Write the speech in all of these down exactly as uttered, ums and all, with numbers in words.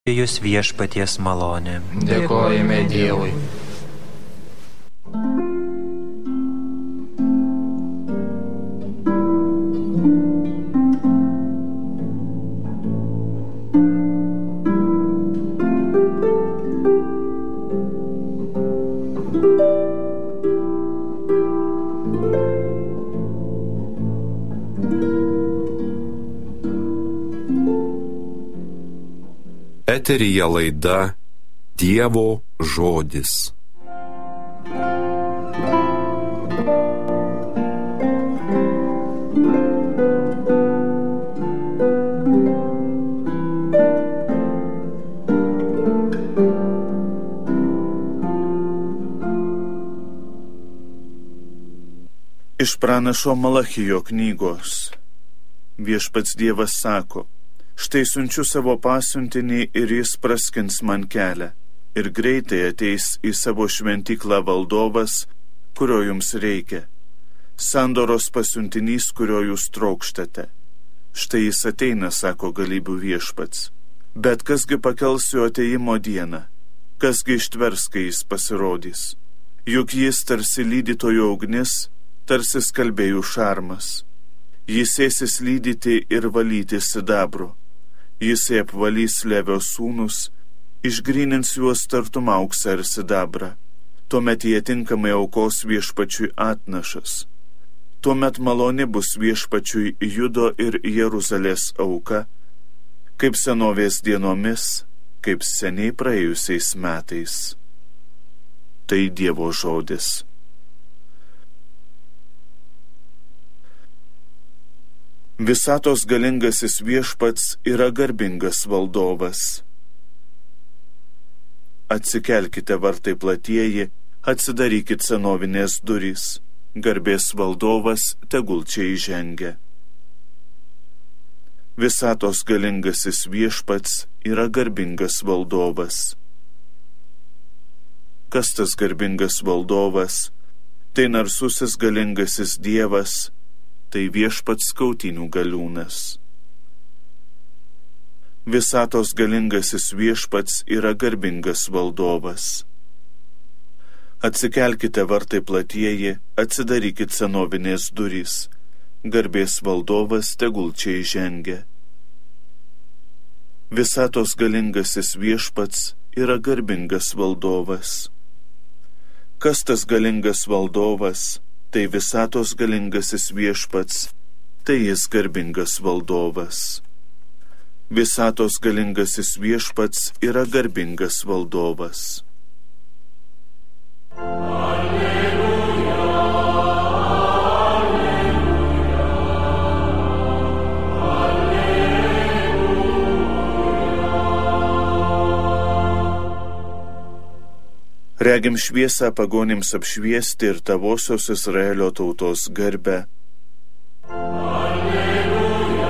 Jūs viešpaties malonė. Dėkojame Dievui. Eteryje laida Dievo žodis. Iš pranašo Malachijo knygos. Viešpats Dievas sako: štai siunčiu savo pasiuntinį ir jis praskins man kelią, ir greitai ateis į savo šventyklą valdovas, kurio jums reikia, sandoros pasiuntinys, kurio jūs trokštate. Štai jis ateina, sako galybių viešpats. Bet kasgi pakels jo atėjimo dieną, kasgi ištvers, kai jis pasirodys. Juk jis tarsi lydytojo ugnis, tarsi skalbėjų šarmas. Jis sėsis lydyti ir valyti sidabru. Jisai apvalys Levio sūnus, išgrynins juos tartum auksą ir sidabrą. Tuomet jie tinkamai aukos viešpačiui atnašas. Tuomet maloni bus viešpačiui Judo ir Jeruzalės auka, kaip senovės dienomis, kaip seniai praėjusiais metais. Tai Dievo žodis. Visatos galingasis viešpats yra garbingas valdovas. Atsikelkite vartai platieji, atsidarykit senovinės durys, garbės valdovas tegul čia įžengia. Visatos galingasis viešpats yra garbingas valdovas. Kas tas garbingas valdovas? Tai narsusis galingasis Dievas, tai viešpats kautynių galiūnas. Visatos galingasis viešpats yra garbingas valdovas. Atsikelkite vartai platieji, atsidarykit senovinės durys, garbės valdovas tegul čia įžengia. Visatos galingasis viešpats yra garbingas valdovas. Kas tas galingas valdovas? Tai visatos galingasis viešpats, tai jis garbingas valdovas. Visatos galingasis viešpats yra garbingas valdovas. Alleluja, Regim šviesą pagonims apšviesti ir tavosios Izraelio tautos garbę. Alleluja,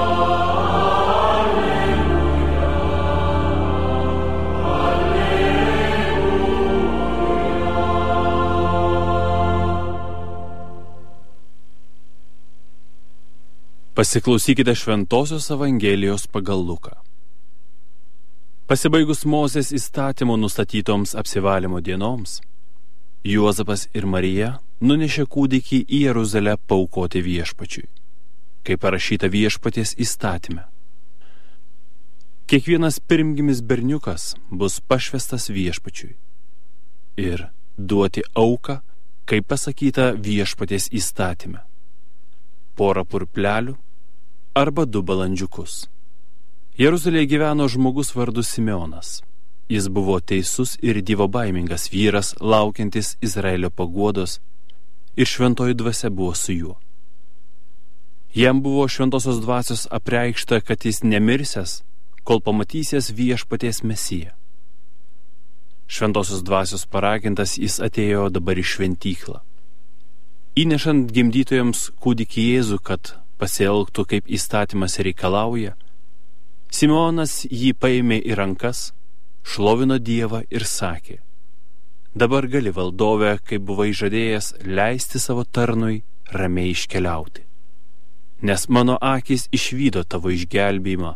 alleluja. Pasiklausykite Šventosios Evangelijos pagal Luką. Pasibaigus Mozės įstatymo nustatytoms apsivalymo dienoms, Juozapas ir Marija nunešė kūdikį į Jeruzalę paaukoti viešpačiui, kaip parašyta viešpaties įstatyme. Kiekvienas pirmgimis berniukas bus pašvestas viešpačiui ir duoti auką, kaip pasakyta viešpaties įstatyme, porą purplelių arba du balandžiukus. Jeruzalėje gyveno žmogus vardu Simeonas. Jis buvo teisus ir dievobaimingas vyras, laukiantis Izraelio paguodos, ir šventoji dvasia buvo su juo. Jam buvo šventosios dvasios apreikšta, kad jis nemirsęs, kol pamatysės viešpaties Mesiją. Šventosios dvasios paragintas jis atėjo dabar į šventyklą. Įnešant gimdytojams kūdikį Jėzų, kad pasielgtų kaip įstatymas reikalauja, Simeonas jį paėmė į rankas, šlovino Dievą ir sakė: dabar gali, valdove, kaip buvai žadėjęs, leisti savo tarnui ramiai iškeliauti. Nes mano akys išvydo tavo išgelbėjimą,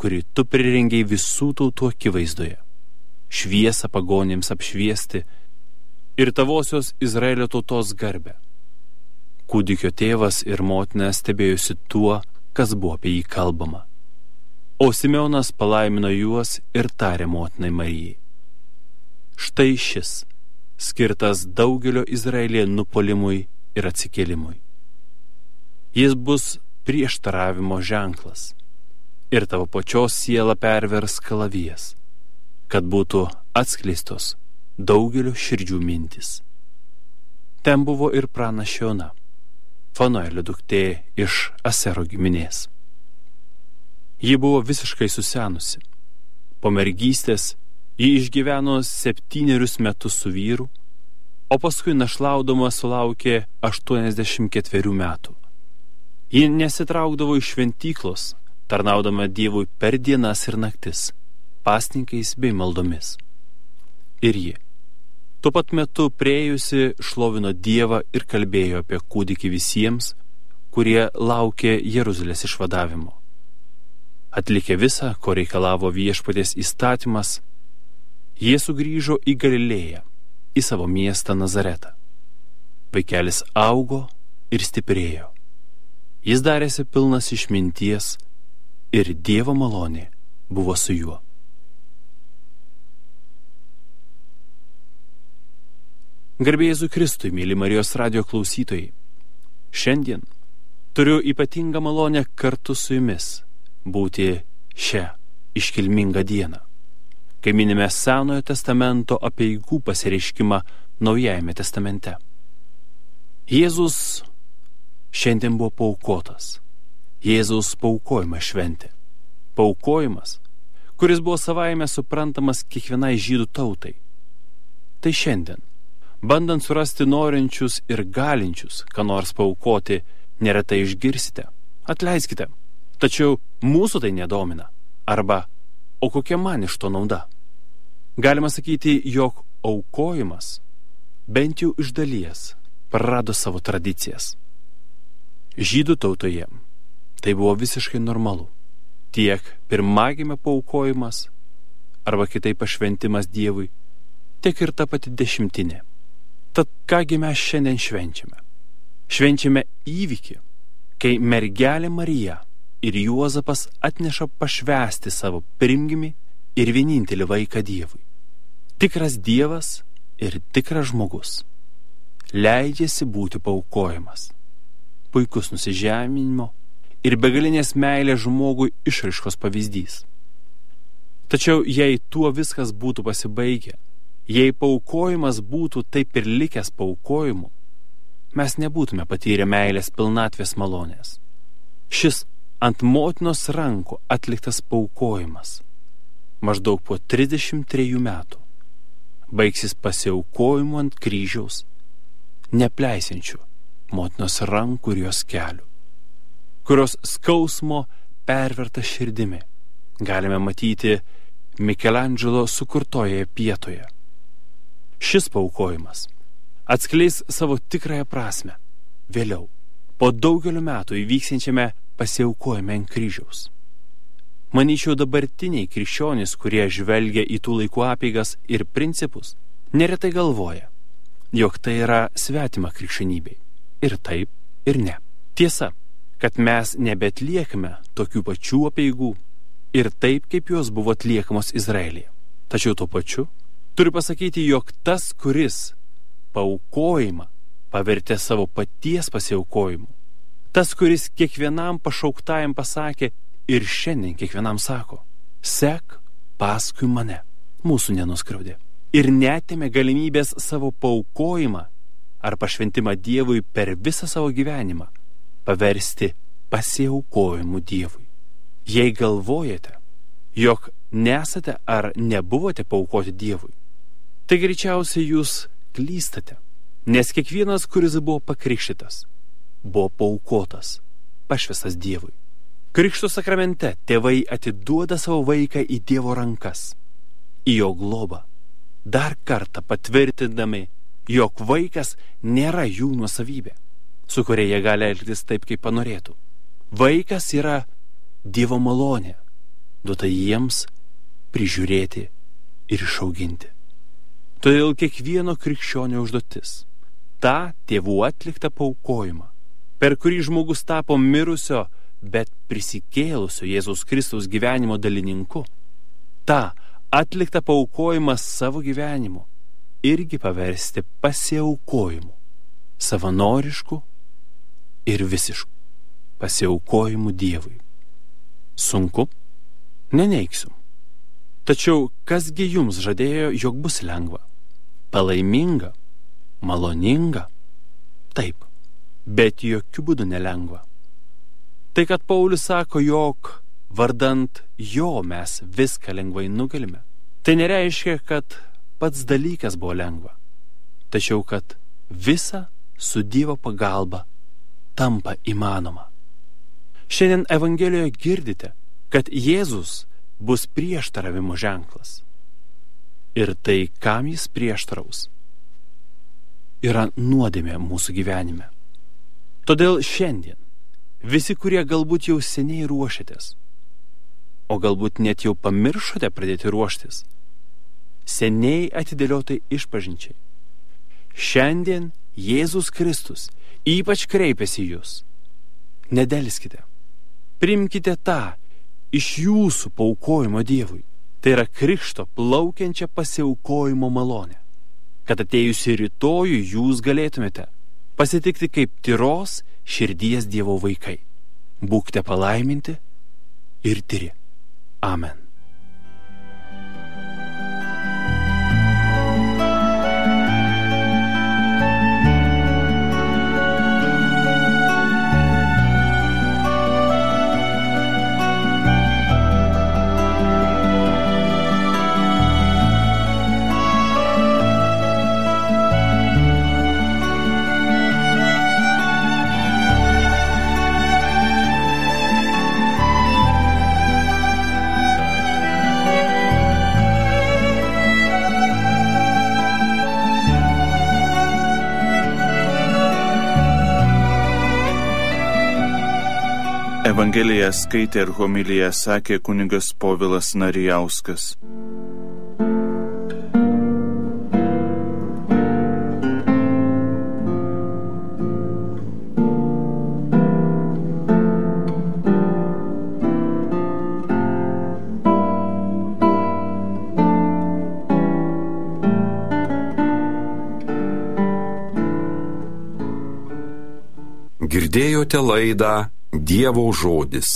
kurį tu prirengiai visų tautų akivaizdoje, šviesą pagonėms apšviesti ir tavosios Izraelio tautos garbę. Kūdikio tėvas ir motina stebėjusi tuo, kas buvo apie jį kalbama. O Simeonas palaimino juos ir tarė motinai Marijai: štai šis, skirtas daugelio Izraelyje nupolimui ir atsikėlimui. Jis bus prieštaravimo ženklas ir tavo pačios siela pervers kalavijas, kad būtų atskleistos daugelio širdžių mintis. Ten buvo ir pranašė Ona, Fanuelio duktė iš Asero giminės. Ji buvo visiškai susenusi. Po mergystės ji išgyveno septynerius metus su vyru, o paskui našlaudama sulaukė aštuoniasdešimt ketverių metų. Ji nesitraukdavo iš šventyklos, tarnaudama Dievui per dienas ir naktis, pasninkais bei maldomis. Ir ji, tuo pat metu priėjusi, šlovino Dievą ir kalbėjo apie kūdikį visiems, kurie laukė Jeruzalės išvadavimo. Atlikę visą, ko reikalavo viešpaties įstatymas, jie sugrįžo į Galilėją, į savo miestą Nazaretą. Vaikelis augo ir stiprėjo. Jis darėsi pilnas išminties ir Dievo malonė buvo su juo. Garbė Jėzui Kristui, mėly Marijos radijo klausytojai. Šiandien turiu ypatingą malonę kartu su jumis būti šią iškilmingą dieną, kai minime Senojo testamento apeigų pasireiškimą Naujajame testamente. Jėzus šiandien buvo paaukotas. Jėzaus paaukojimo šventė. Paaukojimas, kuris buvo savaime suprantamas kiekvienai žydų tautai. Tai šiandien, bandant surasti norinčius ir galinčius, ką nors paaukoti, neretai išgirsite: atleiskite, tačiau mūsų tai nedomina. Arba, o kokia man iš to nauda? Galima sakyti, jog aukojimas, bent jau iš dalies, prarado savo tradicijas. Žydų tautoje tai buvo visiškai normalu. Tiek pirmagimio paaukojimas, arba kitaip pašventimas Dievui, tiek ir ta pati dešimtinė. Tad kągi mes šiandien švenčiame? Švenčiame įvykį, kai mergelė Marija ir Juozapas atneša pašvęsti savo pirmgimį ir vienintelį vaiką Dievui. Tikras Dievas ir tikras žmogus leidžiasi būti paaukojimas. Puikus nusižeminimo ir begalinės meilės žmogui išraiškos pavyzdys. Tačiau jei tuo viskas būtų pasibaigę, jei paaukojimas būtų taip ir likęs paaukojimu, mes nebūtume patyrę meilės pilnatvės malonės. Šis ant motinos rankų atliktas paaukojimas maždaug po trisdešimt trejų metų baigsis pasiaukojimu ant kryžiaus, nepleisinčių motinos rankų ir jos kelių, kurios skausmo perverta širdimi galime matyti Michelangelo sukurtoje pietoje. Šis paaukojimas atskleis savo tikrąją prasmę vėliau, po daugelio metų įvyksiančiame pasiaukojime ant kryžiaus. Manyčiau, dabartiniai krikščionys, kurie žvelgia į tų laikų apeigas ir principus, neretai galvoja, jog tai yra svetima krikščionybei. Ir taip, ir ne. Tiesa, kad mes nebeatliekame tokių pačių apeigų ir taip, kaip jos buvo atliekamos Izraelyje. Tačiau tuo pačiu turiu pasakyti, jog tas, kuris paaukojimą pavertė savo paties pasiaukojimu, tas, kuris kiekvienam pašauktajam pasakė ir šiandien kiekvienam sako: sek paskui mane, mūsų nenuskriaudė ir netėmė galimybės savo paaukojimą ar pašventimą Dievui per visą savo gyvenimą paversti pasiaukojimu Dievui. Jei galvojate, jog nesate ar nebuvote paaukoti Dievui, tai greičiausiai jūs klystate, nes kiekvienas, kuris buvo pakrikštytas, buvo paaukotas, pašvestas Dievui. Krikšto sakramente tėvai atiduoda savo vaiką į Dievo rankas, į jo globą, dar kartą patvirtindami, jog vaikas nėra jų nuosavybė, su kuria jie gali elgtis taip, kaip panorėtų. Vaikas yra Dievo malonė, duota jiems prižiūrėti ir išauginti. Todėl kiekvieno krikščionio užduotis tą tėvų atliktą paaukojimą, per kurį žmogus tapo mirusio, bet prisikėlusio Jėzaus Kristaus gyvenimo dalininku, tą atliktą paaukojimą savo gyvenimu irgi paversti pasiaukojimu, savanorišku ir visišku pasiaukojimu Dievui. Sunku? Neneigsiu. Tačiau kasgi jums žadėjo, jog bus lengva, palaiminga, maloninga? Taip, bet jokių būdų nelengva. Tai, kad Paulius sako, jog vardant jo mes viską lengvai nugalime, tai nereiškia, kad pats dalykas buvo lengva, tačiau kad visa su Dievo pagalba tampa įmanoma. Šiandien Evangelijoje girdite, kad Jėzus bus prieštaravimo ženklas. Ir tai, kam jis prieštaraus, yra nuodėmė mūsų gyvenime. Todėl šiandien visi, kurie galbūt jau seniai ruošiatės, o galbūt net jau pamiršote pradėti ruoštis, seniai atidėliotai išpažinčiai, šiandien Jėzus Kristus ypač kreipiasi jūs. Nedelskite. Priimkite tą iš jūsų paaukojimo Dievui. Tai yra krikšto plaukiančią pasiaukojimo malonę, kad atėjusi rytojų jūs galėtumėte pasitikti kaip tyros širdies Dievo vaikai. Būkite palaiminti ir tyri. Amen. Evangeliją skaitė ir homiliją sakė kunigas Povilas Narijauskas. Girdėjote laidą Dievo žodis.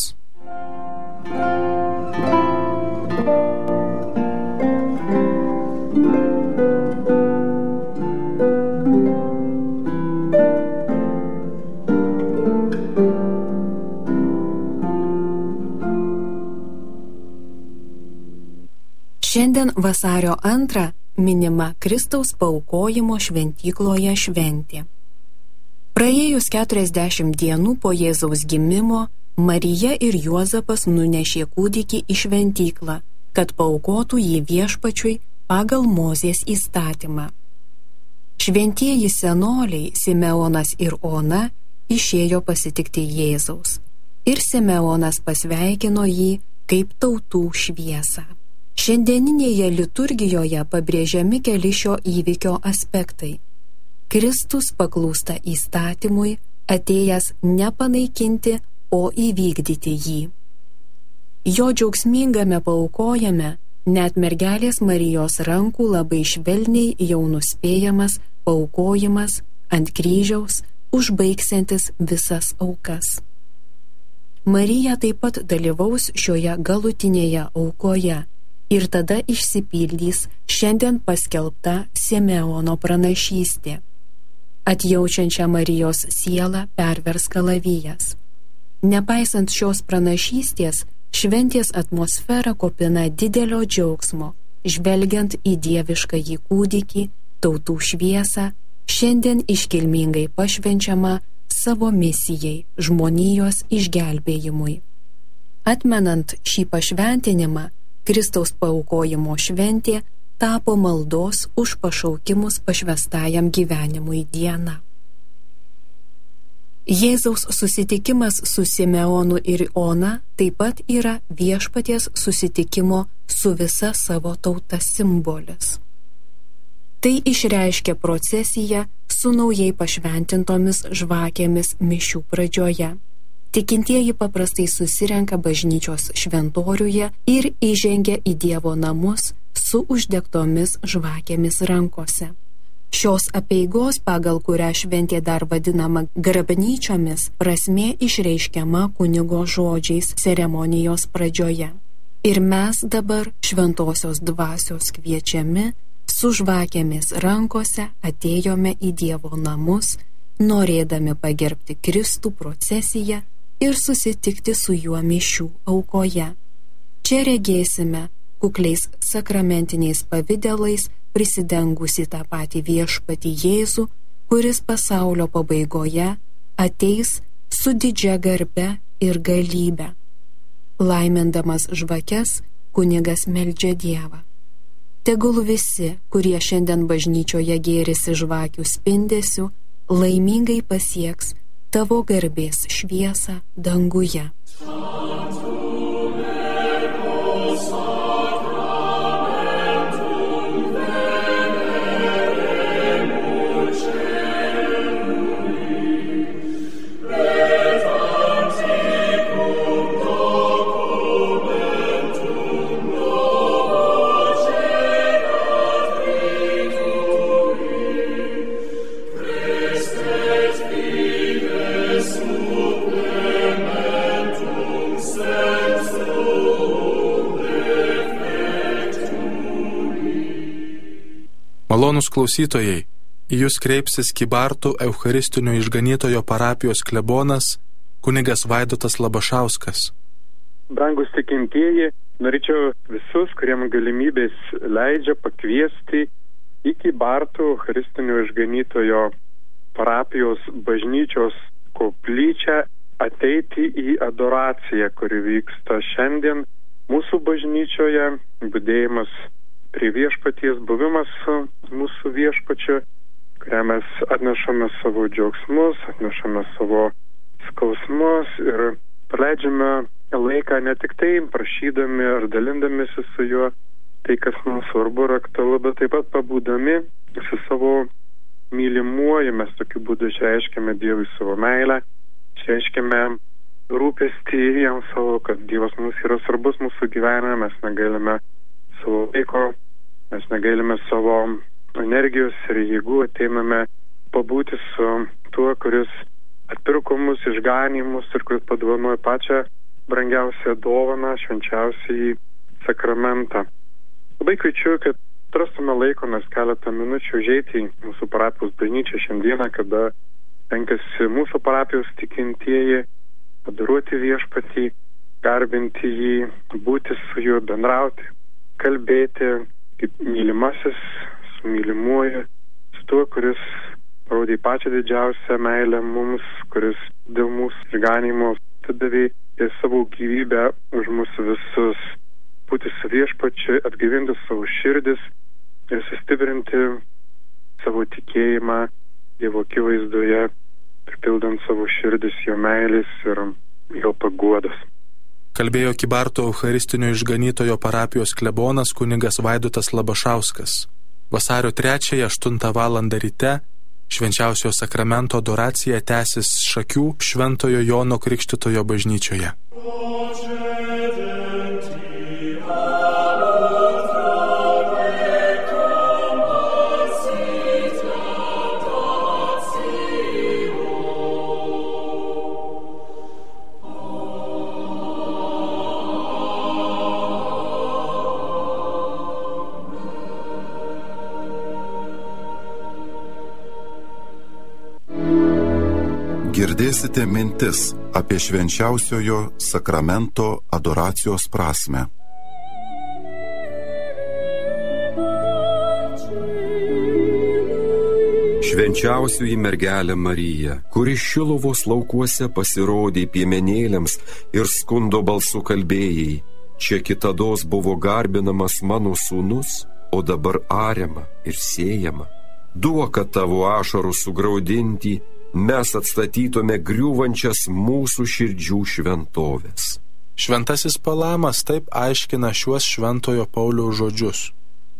Šiandien vasario antrą minima Kristaus paaukojimo šventykloje šventė. Praėjus keturiasdešimt dienų po Jėzaus gimimo, Marija ir Juozapas nunešė kūdikį į šventyklą, kad paaukotų jį Viešpačiui pagal Mozės įstatymą. Šventieji senoliai Simeonas ir Ona išėjo pasitikti Jėzaus, ir Simeonas pasveikino jį kaip tautų šviesą. Šiandieninėje liturgijoje pabrėžiami keli šio įvykio aspektai. Kristus paklūsta įstatymui, atėjęs ne panaikinti, o įvykdyti jį. Jo džiaugsmingame paaukojame net mergelės Marijos rankų labai švelniai jau nuspėjamas paaukojimas ant kryžiaus, užbaigsiantis visas aukas. Marija taip pat dalyvaus šioje galutinėje aukoje ir tada išsipildys šiandien paskelbta Simeono pranašystė. Atjaučiančią Marijos sielą pervers kalavijas. Nepaisant šios pranašystės, šventės atmosfera kupina didelio džiaugsmo, žvelgiant į dieviškąjį kūdikį, tautų šviesą, šiandien iškilmingai pašvenčiama savo misijai, žmonijos išgelbėjimui. Atmenant šį pašventinimą, Kristaus paaukojimo šventė tapo maldos už pašaukimus pašvęstajam gyvenimui diena. Jėzaus susitikimas su Simeonu ir Ona taip pat yra viešpaties susitikimo su visa savo tauta simbolis. Tai išreiškia procesiją su naujai pašventintomis žvakėmis mišių pradžioje. Tikintieji paprastai susirenka bažnyčios šventoriuje ir įžengia į Dievo namus su uždegtomis žvakėmis rankose. Šios apeigos, pagal kurią šventė dar vadinama grabnyčiomis, prasmė išreiškiama kunigo žodžiais ceremonijos pradžioje. Ir mes dabar šventosios dvasios kviečiami su žvakėmis rankose atėjome į Dievo namus, norėdami pagerbti Kristų procesiją ir susitikti su juo mišių aukoje. Čia regėsime kukliais sakramentiniais pavidalais prisidengusi tą patį viešpatį Jėzų, kuris pasaulio pabaigoje ateis su didžia garbe ir galybe. Laimindamas žvakes, kunigas meldžia Dievą. Tegul visi, kurie šiandien bažnyčioje gėrisi žvakių spindesiu, laimingai pasieks tavo garbės šviesą danguje. Malonūs klausytojai, į jūs kreipsis Kybartų Eucharistinio išganytojo parapijos klebonas kunigas Vaidotas Labašauskas. Brangus tikintieji, norėčiau visus, kuriem galimybės leidžia, pakviesti į Kybartų Eucharistinio išganytojo parapijos bažnyčios koplyčią ateiti į adoraciją, kuri vyksta šiandien mūsų bažnyčioje, budėjimas prie viešpaties, buvimas su mūsų viešpačiu, kurią mes atnešame savo džiaugsmus, atnešame savo skausmus ir praleidžiame laiką ne tik tai prašydami ar dalindamėsi su juo, tai kas mums svarbu ir aktualu, bet taip pat pabūdami su savo mylimuoju, mes tokiu būdu išreiškiame Dievui savo meilę, išreiškiame rūpestį jam savo, kad Dievas mums yra svarbus mūsų gyvenime, mes negailime savo laiko, mes negailime savo energijos ir jėgų, ateiname pabūti su tuo, kuris atpirko mus, išganymus ir kuris padovanoja pačią brangiausią dovaną, švenčiausiąjį sakramentą. Labai kviečiu, kad atrastume laiko, nes keletą minučių užeiti į mūsų parapijos bažnyčią šiandieną, kada renkasi mūsų parapijos tikintieji adoruoti viešpatį, garbinti jį, būti su juo, bendrauti, kalbėti kaip mylimasis su mylimuoju, su tuo, kuris parodė pačią didžiausią meilę mums, kuris dėl mūsų išganymo atidavė ir savo gyvybę už mūsų visus, būti su viešpačiu, atgaivinti savo širdis ir sustiprinti savo tikėjimą Dievo akivaizdoje, pripildant savo širdis jo meilės ir jo paguodos. Kalbėjo Kybartų Eucharistinio išganytojo parapijos klebonas kunigas Vaidotas Labašauskas. Vasario trečiąją aštuntą valandą ryte švenčiausiojo sakramento adoracija tęsis Šakių Šventojo Jono Krikštytojo bažnyčioje. Girdėsite mintis apie švenčiausiojo sakramento adoracijos prasmę. Švenčiausioji mergelė Marija, kuri Šiluvos laukuose pasirodė piemenėliams ir skundo balsu kalbėjai, čia kitados buvo garbinamas mano sūnus, o dabar ariama ir siejama. Duok, kad tavo ašarų sugraudinti mes atstatytume griūvančias mūsų širdžių šventovės. Šventasis Palamas taip aiškina šiuos Šventojo Pauliaus žodžius.